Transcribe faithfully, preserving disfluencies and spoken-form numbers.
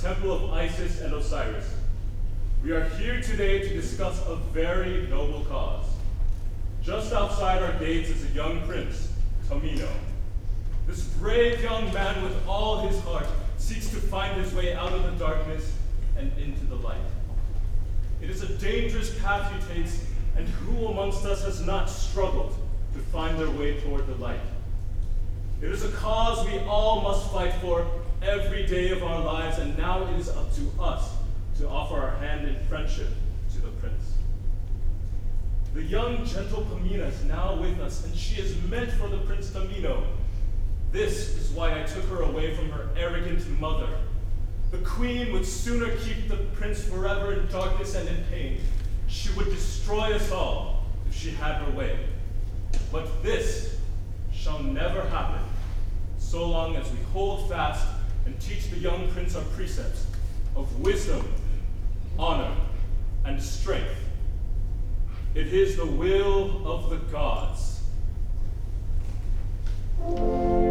temple of Isis and Osiris. We are here today to discuss a very noble cause. Just outside our gates is a young prince, Tamino. This brave young man with all his heart seeks to find his way out of the darkness and into the light. It is a dangerous path he takes, and who amongst us has not struggled to find their way toward the light? It is a cause we all must fight for every day of our lives, and now it is up to us to offer our hand in friendship to the prince. The young, gentle Pamina is now with us, and she is meant for the Prince Tamino. This is why I took her away from her arrogant mother. The queen would sooner keep the prince forever in darkness and in pain. She would destroy us all if she had her way. But this shall never happen, so long as we hold fast and teach the young prince our precepts of wisdom, honor, and strength. It is the will of the gods.